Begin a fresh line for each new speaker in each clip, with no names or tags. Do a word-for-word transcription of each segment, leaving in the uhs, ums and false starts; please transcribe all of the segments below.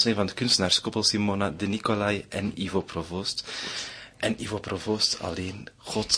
tentoonstelling van de kunstenaarskoppel Simona de Nicolai en Ivo Provoost. En Ivo Provoost alleen, god.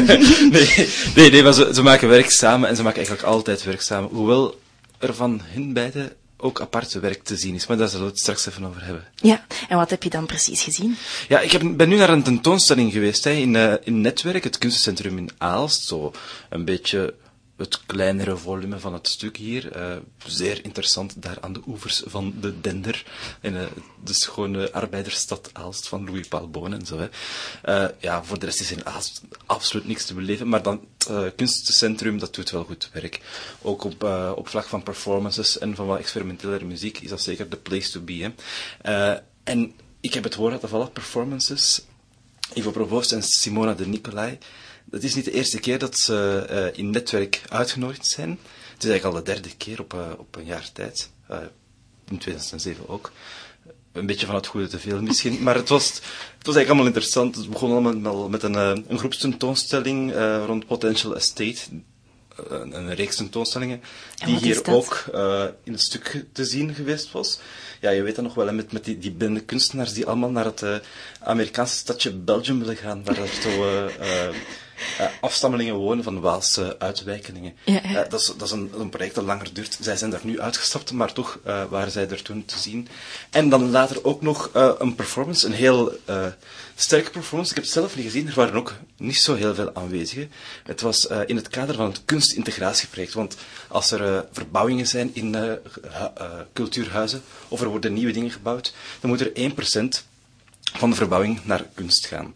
nee, nee, nee, maar ze, ze maken werk samen en ze maken eigenlijk altijd werk samen. Hoewel er van hun beiden ook aparte werk te zien is, maar daar zullen we het straks even over hebben.
Ja, en wat heb je dan precies gezien?
Ja, ik heb, ben nu naar een tentoonstelling geweest hè, in, uh, in Netwerk, het kunstencentrum in Aalst, zo een beetje het kleinere volume van het stuk hier. Uh, zeer interessant, daar aan de oevers van de Dender, in uh, de schone arbeidersstad Aalst van Louis Paul Boon en zo. Hè. Uh, ja, voor de rest is in Aalst absoluut niks te beleven, maar dan het uh, kunstencentrum, dat doet wel goed werk. Ook op, uh, op vlak van performances en van wat experimentele muziek is dat zeker de place to be. Hè. Uh, en ik heb het woord laten vallen, performances. Ivo Provoost en Simona de Nicolai. Het is niet de eerste keer dat ze uh, in Netwerk uitgenodigd zijn. Het is eigenlijk al de derde keer op, uh, op een jaar tijd. Uh, in tweeduizend zeven ook. Een beetje van het goede te veel misschien. Maar het was, het was eigenlijk allemaal interessant. Het begon allemaal met een, uh, een groepstentoonstelling uh, rond Potential Estate. Uh, een reeks tentoonstellingen. Die hier ook uh, in het stuk te zien geweest was. Ja, je weet dat nog wel, hè, met, met die, die blinde kunstenaars die allemaal naar het uh, Amerikaanse stadje Belgium willen gaan. Waar er zo... Uh, uh, Uh, afstammelingen wonen van Waalse uitwijkelingen.
Ja, ja.
Uh, dat is, dat is een, een project dat langer duurt. Zij zijn daar nu uitgestapt, maar toch uh, waren zij er toen te zien. En dan later ook nog uh, een performance, een heel uh, sterke performance. Ik heb het zelf niet gezien, er waren ook niet zo heel veel aanwezigen. Het was uh, in het kader van het kunstintegratieproject. Want als er uh, verbouwingen zijn in uh, hu- uh, cultuurhuizen, of er worden nieuwe dingen gebouwd, dan moet er één procent van de verbouwing naar kunst gaan.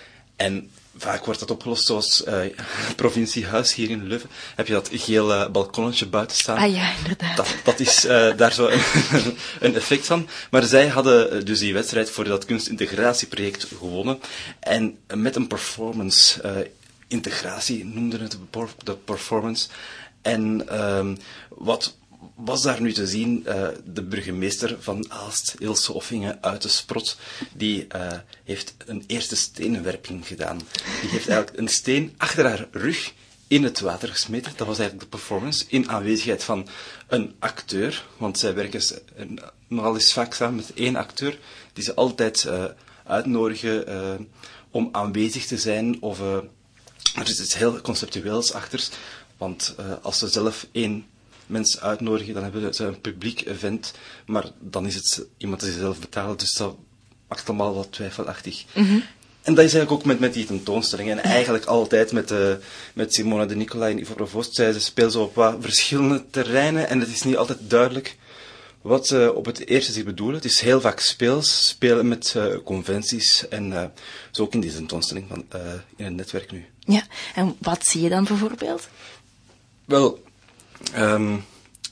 En vaak wordt dat opgelost zoals uh, provinciehuis hier in Leuven. Heb je dat gele balkonnetje buiten staan?
Ah ja, inderdaad.
Dat, dat is uh, daar zo een, een effect van. Maar zij hadden dus die wedstrijd voor dat kunstintegratieproject gewonnen. En met een performance, uh, integratie noemden het de performance. En uh, wat was daar nu te zien? Uh, de burgemeester van Aalst, Ilse Offingen uit de Sprot, die uh, heeft een eerste steenwerping gedaan. Die heeft eigenlijk een steen achter haar rug in het water gesmeten. Dat was eigenlijk de performance, in aanwezigheid van een acteur, want zij werken nogal eens vaak samen met één acteur, die ze altijd uh, uitnodigen uh, om aanwezig te zijn, of uh, er is iets heel conceptueels achter, want uh, als ze zelf één mensen uitnodigen, dan hebben ze een publiek event, maar dan is het iemand die ze zelf betalen, dus dat maakt het allemaal wat twijfelachtig. Mm-hmm. En dat is eigenlijk ook met, met die tentoonstelling. En eigenlijk altijd met, uh, met Simona de Nicolai en Ivo Provoost. Zij, ze spelen zo op wat verschillende terreinen en het is niet altijd duidelijk wat ze op het eerste zich bedoelen. Het is heel vaak speels, spelen met uh, conventies en uh, zo ook in die tentoonstelling van, uh, in het netwerk nu.
Ja, en wat zie je dan bijvoorbeeld?
Wel, um,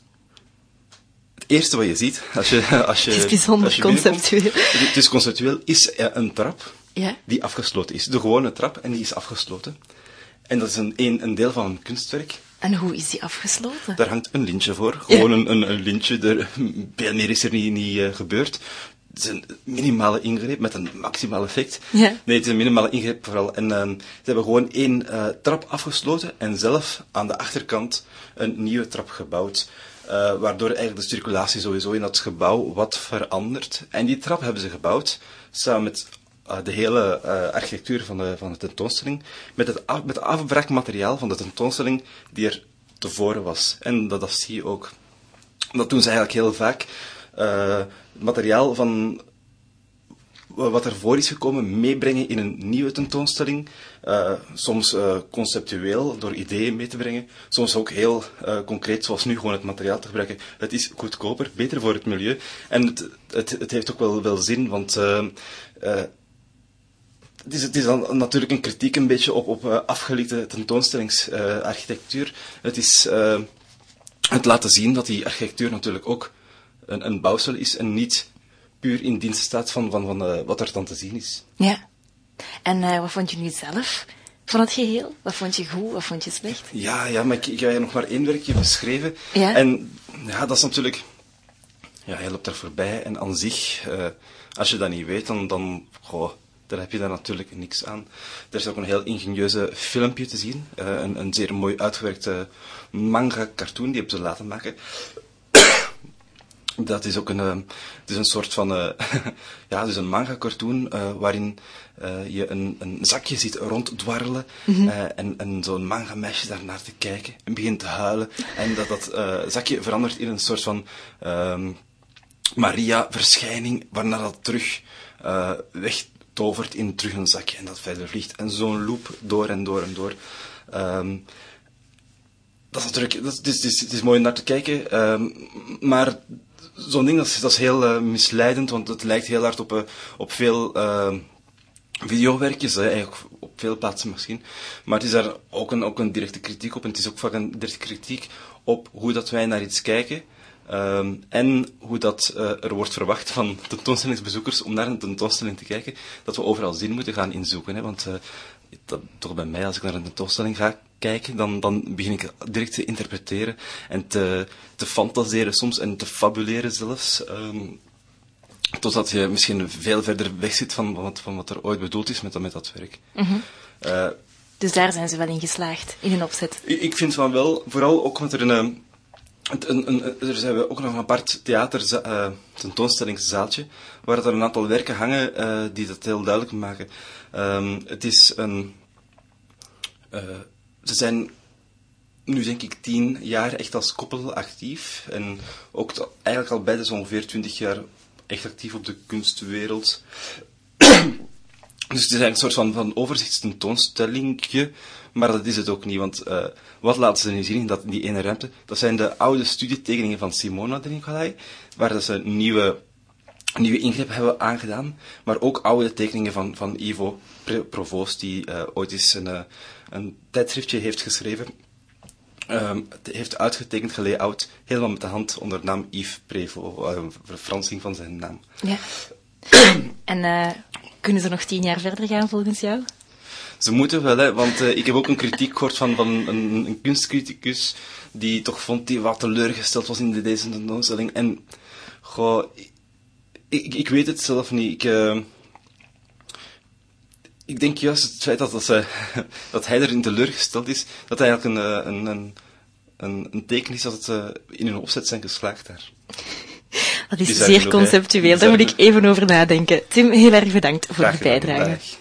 het eerste wat je ziet, als je... Als je
het is bijzonder conceptueel.
Het is conceptueel, is een trap
ja.
die afgesloten is. De gewone trap, en die is afgesloten. En dat is een, een, een deel van een kunstwerk.
En hoe is die afgesloten?
Daar hangt een lintje voor. Gewoon
ja.
een, een, een lintje. Er, veel meer is er niet, niet uh, gebeurd. Het is een minimale ingreep met een maximaal effect.
Ja.
Nee, het is een minimale ingreep vooral. En uh, ze hebben gewoon één uh, trap afgesloten en zelf aan de achterkant een nieuwe trap gebouwd. Uh, waardoor eigenlijk de circulatie sowieso in dat gebouw wat verandert. En die trap hebben ze gebouwd, samen met uh, de hele uh, architectuur van de, van de tentoonstelling, met het, af, met het afbraakmateriaal van de tentoonstelling die er tevoren was. En dat, dat zie je ook. Dat doen ze eigenlijk heel vaak. Uh, materiaal van wat er voor is gekomen meebrengen in een nieuwe tentoonstelling. Uh, soms uh, conceptueel, door ideeën mee te brengen. Soms ook heel uh, concreet, zoals nu, gewoon het materiaal te gebruiken. Het is goedkoper, beter voor het milieu. En het, het, het heeft ook wel, wel zin, want uh, uh, het is, het is dan natuurlijk een kritiek een beetje op, op uh, afgelikte tentoonstellingsarchitectuur. Uh, het is uh, het laten zien dat die architectuur natuurlijk ook een, een bouwsel is en niet puur in dienst staat van, van, van uh, wat er dan te zien is.
Ja. En uh, wat vond je nu zelf van het geheel? Wat vond je goed, wat vond je slecht?
Ja, ja, maar ik, ik heb nog maar één werkje beschreven.
Ja?
En ja, dat is natuurlijk... Ja, je loopt daar voorbij en aan zich, uh, als je dat niet weet, dan... dan goh, daar heb je daar natuurlijk niks aan. Er is ook een heel ingenieuze filmpje te zien. Uh, een, een zeer mooi uitgewerkte manga-cartoon, die hebben ze laten maken. Dat is ook een, uh, het is een soort van, uh, ja, dus een manga-cartoon uh, waarin uh, je een, een zakje ziet ronddwarrelen mm-hmm. uh, en, en zo'n manga-meisje daarnaar te kijken en begint te huilen. En dat dat uh, zakje verandert in een soort van um, Maria-verschijning, waarna dat terug uh, wegtovert in terug een zakje en dat verder vliegt. En zo'n loop door en door en door. Um, dat is natuurlijk, dat is, het, is, het is mooi om naar te kijken, um, maar zo'n ding, dat is, dat is heel uh, misleidend, want het lijkt heel hard op, uh, op veel uh, videowerkjes, uh, eigenlijk op veel plaatsen misschien. Maar het is daar ook een, ook een directe kritiek op, en het is ook vaak een directe kritiek op hoe dat wij naar iets kijken, um, en hoe dat uh, er wordt verwacht van tentoonstellingsbezoekers om naar een tentoonstelling te kijken, dat we overal zin moeten gaan inzoeken. Hè, want uh, dat, toch bij mij, als ik naar een tentoonstelling ga kijken, dan, dan begin ik direct te interpreteren en te, te fantaseren soms en te fabuleren zelfs. Um, totdat je misschien veel verder weg zit van wat, van wat er ooit bedoeld is met, met dat werk. Mm-hmm. Uh,
dus daar zijn ze wel in geslaagd, in hun opzet?
Ik, ik vind van wel, vooral ook met er een... Een, een, er zijn we ook nog een apart theater uh, tentoonstellingszaaltje, waar er een aantal werken hangen uh, die dat heel duidelijk maken. Um, het is een... Uh, ze zijn nu denk ik tien jaar echt als koppel actief. En ook to, eigenlijk al beide zo ongeveer twintig jaar echt actief op de kunstwereld. Dus het is eigenlijk een soort van, van overzichtstentoonstellingje, maar dat is het ook niet, want uh, wat laten ze nu zien in dat, die ene ruimte? Dat zijn de oude studietekeningen van Simona de Nicolai, waar dat ze nieuwe, nieuwe ingrepen hebben aangedaan, maar ook oude tekeningen van, van Ivo Provoost, die uh, ooit eens een, uh, een tijdschriftje heeft geschreven. Um, het heeft uitgetekend, gelayout, helemaal met de hand onder de naam Yves Prévost, uh, een verfransing van zijn naam.
Ja. En uh, kunnen ze nog tien jaar verder gaan volgens jou?
Ze moeten wel, hè, want uh, ik heb ook een kritiek gehoord van, van een, een kunstcriticus die toch vond die wat teleurgesteld was in de, deze tentoonstelling. En, goh, ik, ik weet het zelf niet. Ik, uh, ik denk juist het feit dat, dat, ze, dat hij erin teleurgesteld is, dat hij eigenlijk een, een, een, een, een teken is dat het uh, in hun opzet zijn geslaagd daar.
Dat is zeer conceptueel, daar moet ik even over nadenken. Tim, heel erg bedankt voor de bijdrage.